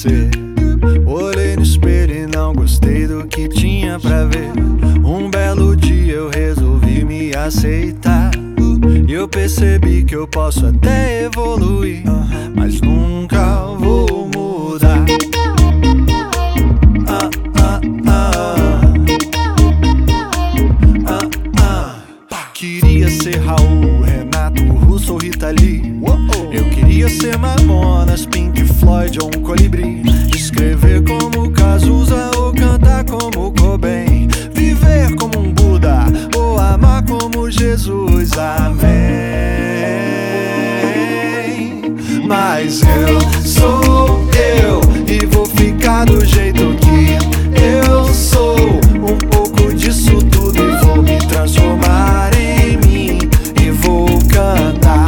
você. Olhei no espelho e não gostei do que tinha pra ver. Um belo dia eu resolvi me aceitar. E eu percebi que eu posso até evoluir, mas nunca vou mudar. Queria ser Raul, Renato Russo ou Rita Lee. Eu queria ser Mamonas, Pink Floyd ou um colibri. Escrever como Cazuza ou cantar como Cobain. Viver como um Buda ou amar como Jesus. Amém. Mas eu sou eu e vou ficar do jeito que eu sou. Um pouco disso tudo e vou me transformar em mim. E vou cantar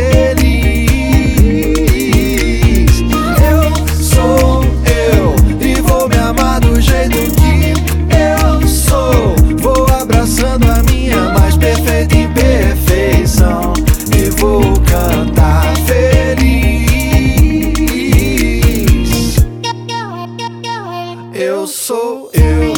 feliz. Eu sou eu e vou me amar do jeito que eu sou. Vou abraçando a minha mais perfeita imperfeição. E vou cantar feliz. Eu sou eu,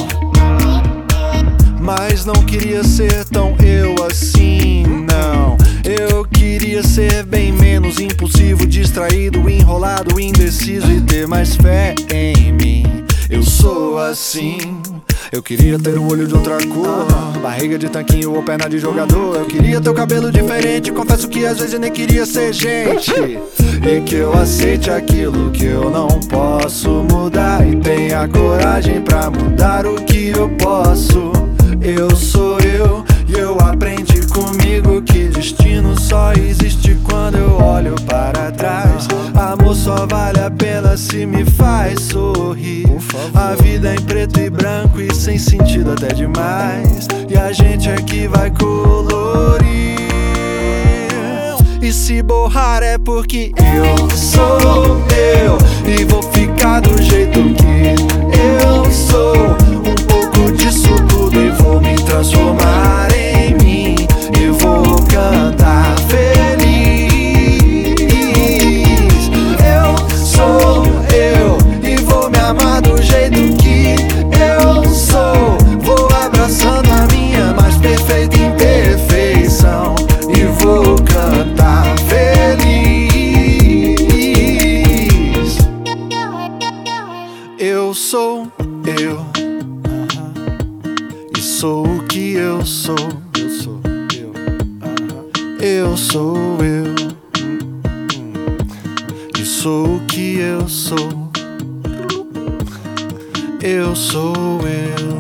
mas não queria ser tão eu assim, não. Eu queria ser bem menos impulsivo, distraído, enrolado, indeciso e ter mais fé em mim. Eu sou assim. Eu queria ter o olho de outra cor, barriga de tanquinho ou perna de jogador. Eu queria ter o cabelo diferente, confesso que às vezes eu nem queria ser gente. E que eu aceite aquilo que eu não posso mudar e tenha coragem pra mudar o que eu posso. Eu sou eu e eu aprendi comigo que destino só existe quando eu olho para trás. Amor só vale a pena se me faz sorrir. A vida é em preto e branco e sem sentido até demais. E a gente aqui vai colorir. E se borrar é porque eu sou eu e vou ficar do jeito que eu sou. Um pouco disso tudo e vou me transformar em mim. E vou cantar feliz. Eu sou eu e vou me amar do jeito que eu sou. Vou abraçando a minha mais perfeita imperfeição. E vou cantar feliz. Eu sou eu e sou o que eu sou. Eu sou eu. Eu sou eu e sou o que eu sou. Eu sou eu.